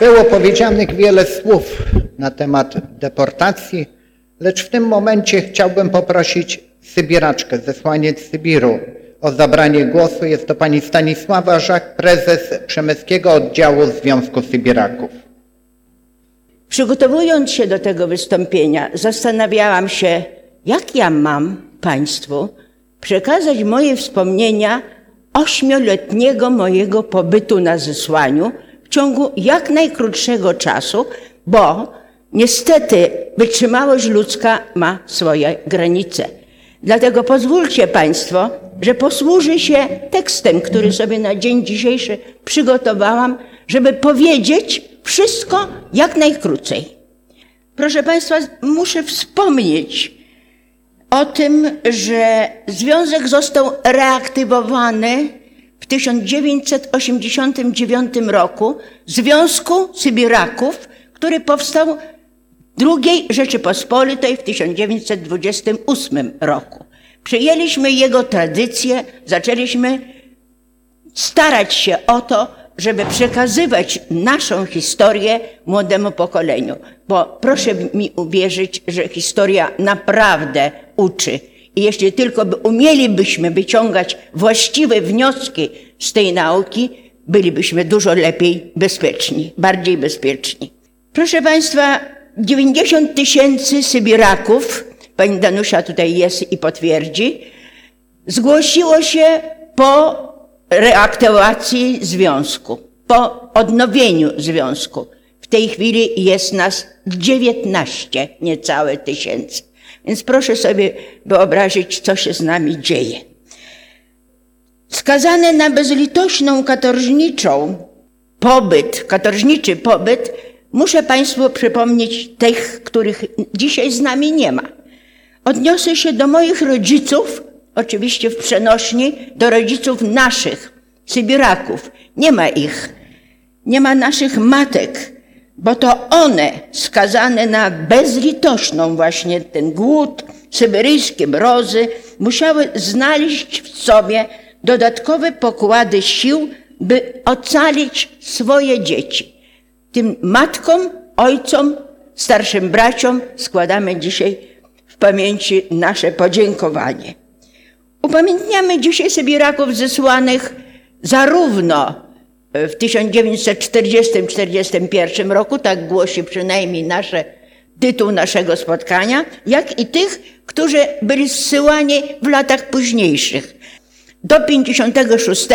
Było powiedzianych wiele słów na temat deportacji, lecz w tym momencie chciałbym poprosić Sybiraczkę, zesłaniec Sybiru, o zabranie głosu. Jest to pani Stanisława Żak, prezes Przemyskiego Oddziału Związku Sybiraków. Przygotowując się do tego wystąpienia, zastanawiałam się, jak ja mam Państwu przekazać moje wspomnienia 8-letniego mojego pobytu na zesłaniu w ciągu jak najkrótszego czasu, bo niestety wytrzymałość ludzka ma swoje granice. Dlatego pozwólcie Państwo, że posłużę się tekstem, który sobie na dzień dzisiejszy przygotowałam, żeby powiedzieć wszystko jak najkrócej. Proszę Państwa, muszę wspomnieć o tym, że związek został reaktywowany w 1989 roku, Związku Sybiraków, który powstał w II Rzeczypospolitej w 1928 roku. Przyjęliśmy jego tradycję, zaczęliśmy starać się o to, żeby przekazywać naszą historię młodemu pokoleniu. Bo proszę mi uwierzyć, że historia naprawdę uczy. I jeśli tylko umielibyśmy wyciągać właściwe wnioski z tej nauki, bylibyśmy dużo lepiej bezpieczni, bardziej bezpieczni. Proszę Państwa, 90 000 Sybiraków, pani Danusia tutaj jest i potwierdzi, zgłosiło się po reaktywacji związku, po odnowieniu związku. W tej chwili jest nas 19 niecałe tysięcy. Więc proszę sobie wyobrazić, co się z nami dzieje. Skazane na bezlitośną katorżniczy pobyt, muszę Państwu przypomnieć tych, których dzisiaj z nami nie ma. Odniosę się do moich rodziców, oczywiście w przenośni, do rodziców naszych, Sybiraków. Nie ma ich, nie ma naszych matek, bo to one, skazane na bezlitośną właśnie ten głód, syberyjskie mrozy, musiały znaleźć w sobie dodatkowe pokłady sił, by ocalić swoje dzieci. Tym matkom, ojcom, starszym braciom składamy dzisiaj w pamięci nasze podziękowanie. Upamiętniamy dzisiaj Sybiraków zesłanych zarówno w 1940-1941 roku, tak głosi przynajmniej tytuł naszego spotkania, jak i tych, którzy byli zsyłani w latach późniejszych. Do 1956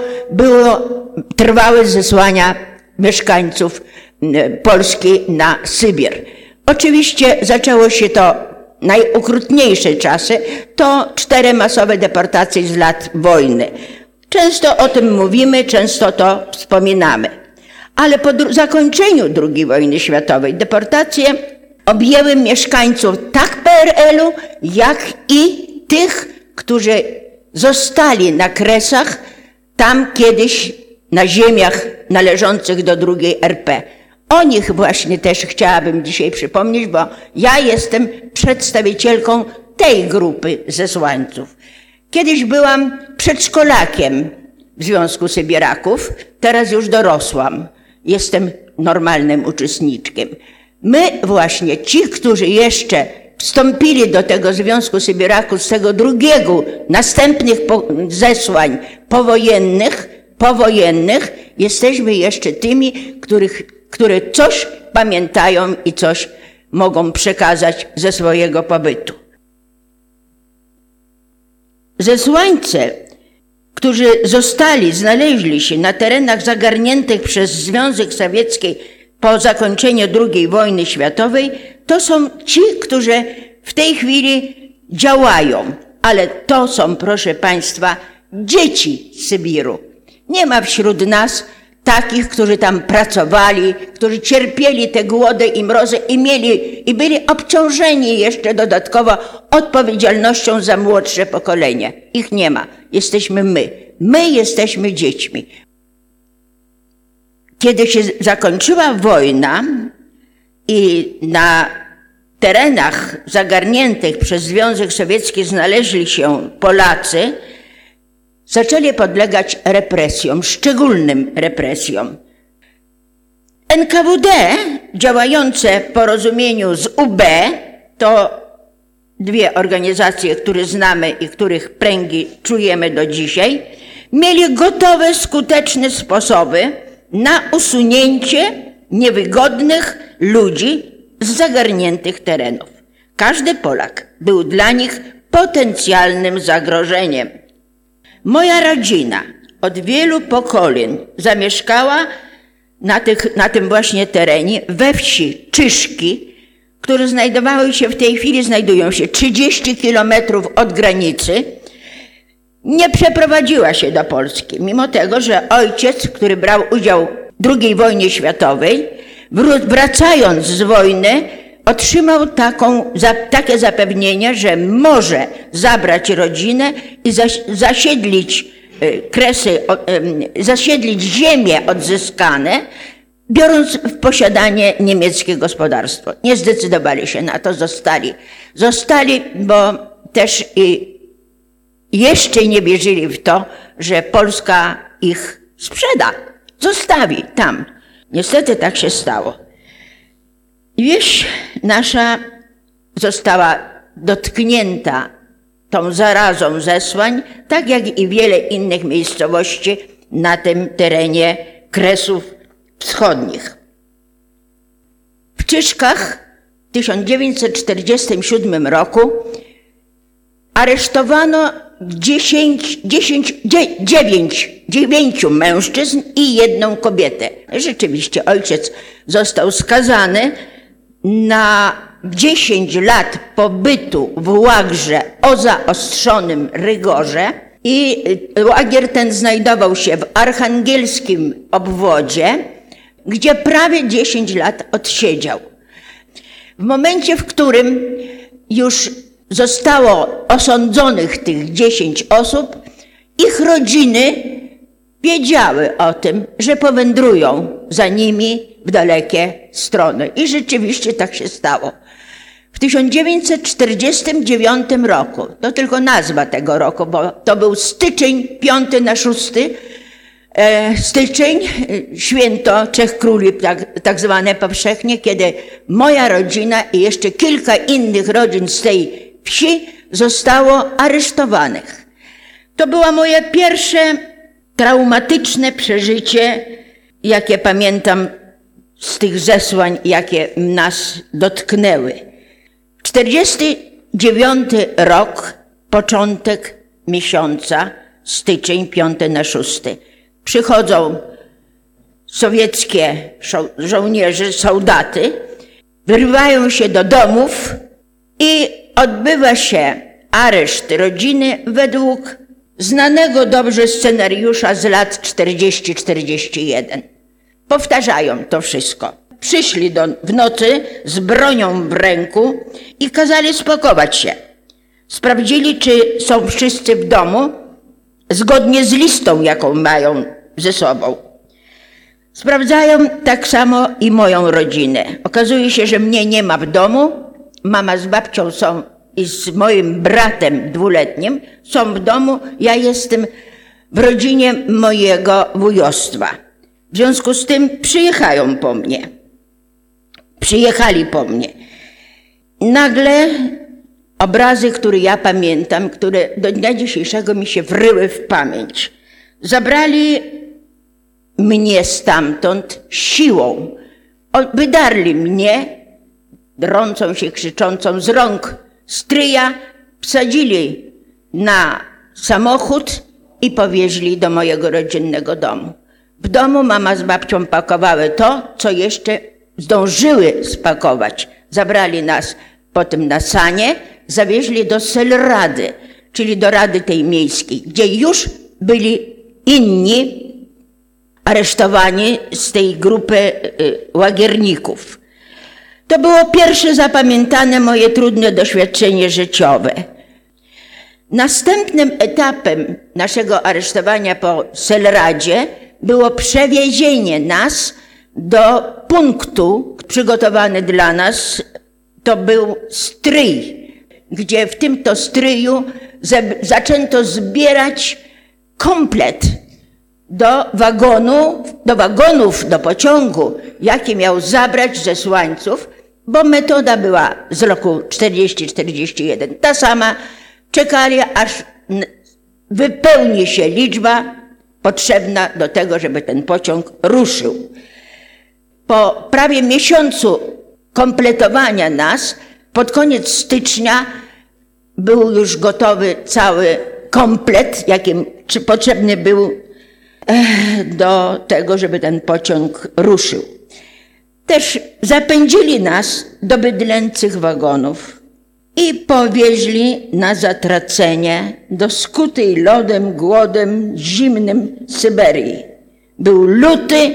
trwały zesłania mieszkańców Polski na Sybir. Oczywiście zaczęło się to najokrutniejsze czasy, to 4 masowe deportacje z lat wojny. Często o tym mówimy, często to wspominamy. Ale po zakończeniu II wojny światowej deportacje objęły mieszkańców tak PRL-u, jak i tych, którzy zostali na Kresach, tam kiedyś na ziemiach należących do II RP. O nich właśnie też chciałabym dzisiaj przypomnieć, bo ja jestem przedstawicielką tej grupy zesłańców. Kiedyś byłam przedszkolakiem w Związku Sybiraków, teraz już dorosłam. Jestem normalnym uczestniczkiem. My właśnie, ci, którzy jeszcze wstąpili do tego Związku Sybiraków z tego drugiego, następnych zesłań powojennych, jesteśmy jeszcze tymi, które coś pamiętają i coś mogą przekazać ze swojego pobytu. Zesłańcy, którzy znaleźli się na terenach zagarniętych przez Związek Sowiecki po zakończeniu II wojny światowej, to są ci, którzy w tej chwili działają. Ale to są, proszę Państwa, dzieci Sybiru. Nie ma wśród nas takich, którzy tam pracowali, którzy cierpieli te głody i mrozy i byli obciążeni jeszcze dodatkowo odpowiedzialnością za młodsze pokolenie. Ich nie ma. Jesteśmy my. My jesteśmy dziećmi. Kiedy się zakończyła wojna i na terenach zagarniętych przez Związek Sowiecki znaleźli się Polacy, zaczęli podlegać represjom, szczególnym represjom. NKWD działające w porozumieniu z UB, to dwie organizacje, które znamy i których pręgi czujemy do dzisiaj, mieli gotowe, skuteczne sposoby na usunięcie niewygodnych ludzi z zagarniętych terenów. Każdy Polak był dla nich potencjalnym zagrożeniem. Moja rodzina od wielu pokoleń zamieszkała na tym właśnie terenie, we wsi Czyszki, które znajdują się 30 kilometrów od granicy. Nie przeprowadziła się do Polski, mimo tego, że ojciec, który brał udział w II wojnie światowej, wracając z wojny, otrzymał takie zapewnienie, że może zabrać rodzinę i zasiedlić ziemie odzyskane, biorąc w posiadanie niemieckie gospodarstwo. Nie zdecydowali się na to, zostali, bo też jeszcze nie wierzyli w to, że Polska ich sprzeda, zostawi tam. Niestety tak się stało. Wieś nasza została dotknięta tą zarazą zesłań, tak jak i wiele innych miejscowości na tym terenie Kresów Wschodnich. W Czyszkach w 1947 roku aresztowano 9 mężczyzn i 1 kobietę. Rzeczywiście ojciec został skazany na 10 lat pobytu w łagrze o zaostrzonym rygorze i łagier ten znajdował się w archangelskim obwodzie, gdzie prawie 10 lat odsiedział. W momencie, w którym już zostało osądzonych tych 10 osób, ich rodziny wiedziały o tym, że powędrują za nimi w dalekie strony. I rzeczywiście tak się stało. W 1949 roku, to tylko nazwa tego roku, bo to był styczeń, 5 na 6 styczeń, święto Trzech Króli, tak zwane powszechnie, kiedy moja rodzina i jeszcze kilka innych rodzin z tej wsi zostało aresztowanych. To było moje pierwsze traumatyczne przeżycie, jakie pamiętam z tych zesłań, jakie nas dotknęły. 49 rok, początek miesiąca, styczeń, 5 na 6. Przychodzą sowieckie żołnierze, soldaty, wyrywają się do domów i odbywa się areszt rodziny według znanego dobrze scenariusza z lat 40-41. Powtarzają to wszystko. Przyszli w nocy z bronią w ręku i kazali spakować się. Sprawdzili, czy są wszyscy w domu, zgodnie z listą, jaką mają ze sobą. Sprawdzają tak samo i moją rodzinę. Okazuje się, że mnie nie ma w domu. Mama z babcią są i z moim bratem 2-letnim są w domu. Ja jestem w rodzinie mojego wujostwa. W związku z tym przyjechali po mnie. Nagle obrazy, które ja pamiętam, które do dnia dzisiejszego mi się wryły w pamięć. Zabrali mnie stamtąd siłą. Wydarli mnie, drącą się, krzyczącą, z rąk stryja, wsadzili na samochód i powieźli do mojego rodzinnego domu. W domu mama z babcią pakowały to, co jeszcze zdążyły spakować. Zabrali nas potem na sanie, zawieźli do Selrady, czyli do Rady tej miejskiej, gdzie już byli inni aresztowani z tej grupy łagierników. To było pierwsze zapamiętane moje trudne doświadczenie życiowe. Następnym etapem naszego aresztowania po Selradzie było przewiezienie nas do punktu przygotowany dla nas. To był stryj, gdzie w tym to stryju zaczęto zbierać komplet do pociągu, jaki miał zabrać zesłańców, bo metoda była z roku 40-41 ta sama. Czekali, aż wypełni się liczba potrzebna do tego, żeby ten pociąg ruszył. Po prawie miesiącu kompletowania nas, pod koniec stycznia był już gotowy cały komplet, jaki potrzebny był do tego, żeby ten pociąg ruszył. Też zapędzili nas do bydlęcych wagonów i powieźli na zatracenie do skutej lodem, głodem, zimnym Syberii. Był luty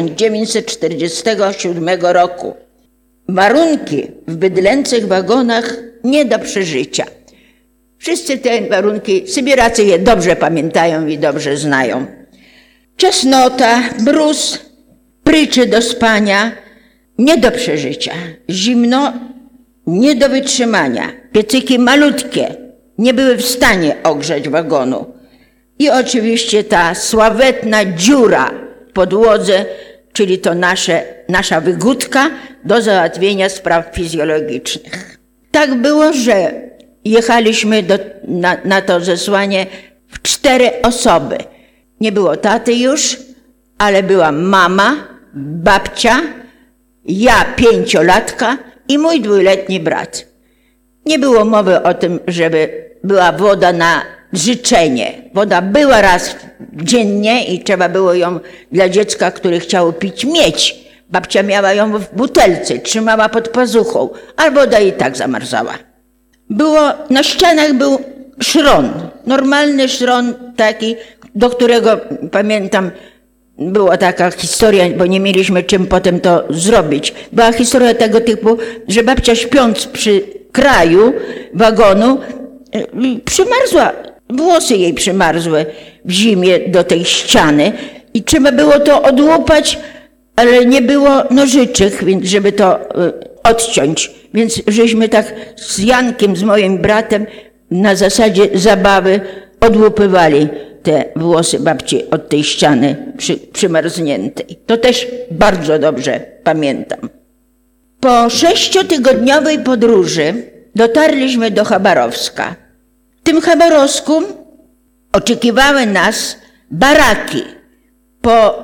1947 roku. Warunki w bydlęcych wagonach nie do przeżycia. Wszyscy te warunki, Sybiracy je dobrze pamiętają i dobrze znają. Czesnota, mróz, pryczy do spania, nie do przeżycia. Zimno, nie do wytrzymania. Piecyki malutkie, nie były w stanie ogrzać wagonu. I oczywiście ta sławetna dziura w podłodze, czyli to nasza wygódka do załatwienia spraw fizjologicznych. Tak było, że jechaliśmy na to zesłanie w 4 osoby. Nie było taty już, ale była mama, babcia, ja 5-latka i mój 2-letni brat. Nie było mowy o tym, żeby była woda na życzenie. Woda była raz dziennie i trzeba było ją dla dziecka, które chciało pić, mieć. Babcia miała ją w butelce, trzymała pod pazuchą, a woda i tak zamarzała. Na ścianach był szron, normalny szron taki, do którego, pamiętam, była taka historia, bo nie mieliśmy czym potem to zrobić. Była historia tego typu, że babcia śpiąc przy kraju wagonu przymarzła, włosy jej przymarzły w zimie do tej ściany i trzeba było to odłupać, ale nie było nożyczek, więc żeby to odciąć. Więc żeśmy tak z Jankiem, z moim bratem na zasadzie zabawy odłupywali te włosy babci od tej ściany przymarzniętej. To też bardzo dobrze pamiętam. Po 6-tygodniowej podróży dotarliśmy do Chabarowska. W tym Chabarowsku oczekiwały nas baraki. Po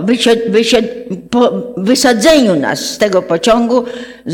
wysadzeniu nas z tego pociągu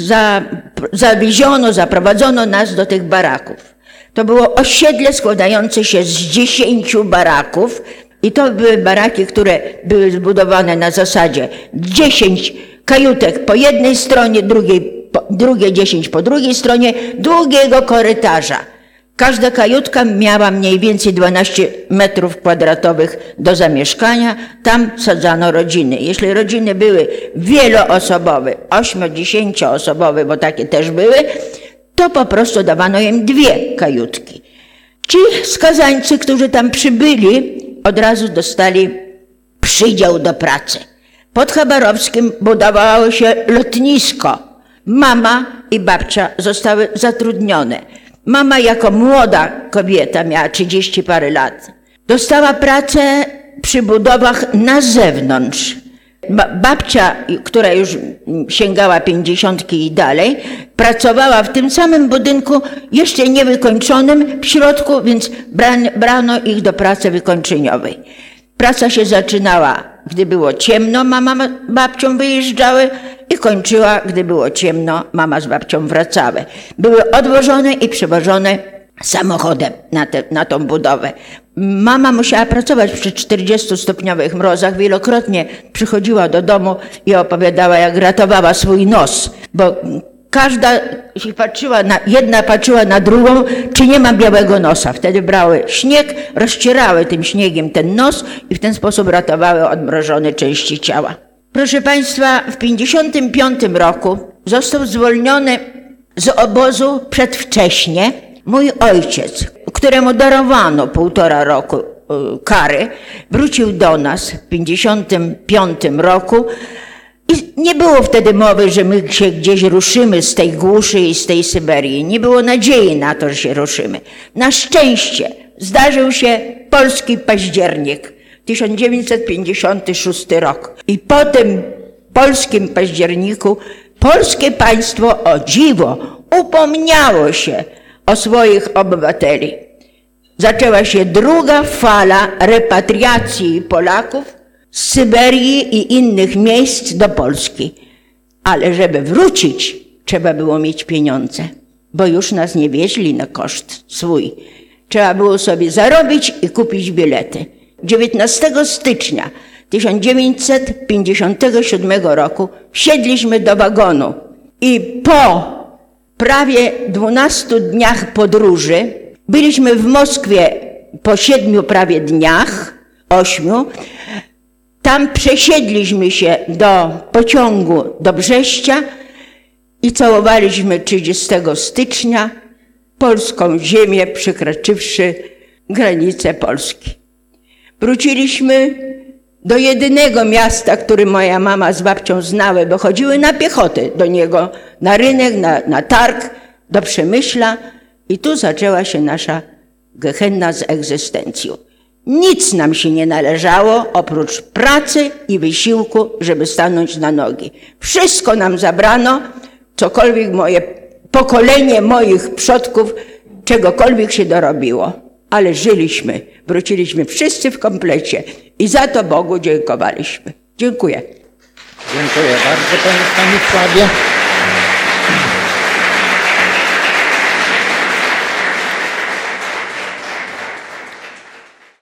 zaprowadzono nas do tych baraków. To było osiedle składające się z 10 baraków i to były baraki, które były zbudowane na zasadzie 10 kajutek po jednej stronie, drugie 10 po drugiej stronie, długiego korytarza. Każda kajutka miała mniej więcej 12 metrów kwadratowych do zamieszkania. Tam sadzano rodziny. Jeśli rodziny były wieloosobowe, 8-10-osobowe, bo takie też były, to po prostu dawano im 2 kajutki. Ci skazańcy, którzy tam przybyli, od razu dostali przydział do pracy. Pod Chabarowskim budowało się lotnisko. Mama i babcia zostały zatrudnione. Mama jako młoda kobieta, miała 30 parę lat, dostała pracę przy budowach na zewnątrz. Babcia, która już sięgała 50 i dalej, pracowała w tym samym budynku, jeszcze niewykończonym w środku, więc brano ich do pracy wykończeniowej. Praca się zaczynała, gdy było ciemno, mama z babcią wyjeżdżały i kończyła, gdy było ciemno, mama z babcią wracały. Były odwożone i przewożone samochodem na tą budowę. Mama musiała pracować przy 40-stopniowych mrozach. Wielokrotnie przychodziła do domu i opowiadała, jak ratowała swój nos, bo jedna patrzyła na drugą, czy nie ma białego nosa. Wtedy brały śnieg, rozcierały tym śniegiem ten nos i w ten sposób ratowały odmrożone części ciała. Proszę Państwa, w 1955 roku został zwolniony z obozu przedwcześnie mój ojciec, któremu darowano 1,5 roku kary. Wrócił do nas w 1955 roku i nie było wtedy mowy, że my się gdzieś ruszymy z tej głuszy i z tej Syberii. Nie było nadziei na to, że się ruszymy. Na szczęście zdarzył się polski październik 1956 rok. I po tym polskim październiku polskie państwo, o dziwo, upomniało się o swoich obywateli. Zaczęła się druga fala repatriacji Polaków z Syberii i innych miejsc do Polski. Ale żeby wrócić, trzeba było mieć pieniądze, bo już nas nie wieźli na koszt swój. Trzeba było sobie zarobić i kupić bilety. 19 stycznia 1957 roku wsiedliśmy do wagonu i po prawie 12 dniach podróży byliśmy w Moskwie po 7 prawie dniach, 8. Tam przesiedliśmy się do pociągu do Brześcia i całowaliśmy 30 stycznia polską ziemię, przekroczywszy granicę Polski. Wróciliśmy do jedynego miasta, które moja mama z babcią znały, bo chodziły na piechotę do niego, na rynek, na targ, do Przemyśla i tu zaczęła się nasza gehenna z egzystencją. Nic nam się nie należało oprócz pracy i wysiłku, żeby stanąć na nogi. Wszystko nam zabrano, cokolwiek pokolenie moich przodków, czegokolwiek się dorobiło. Ale żyliśmy, wróciliśmy wszyscy w komplecie i za to Bogu dziękowaliśmy. Dziękuję. Dziękuję bardzo, panie Stanisławie.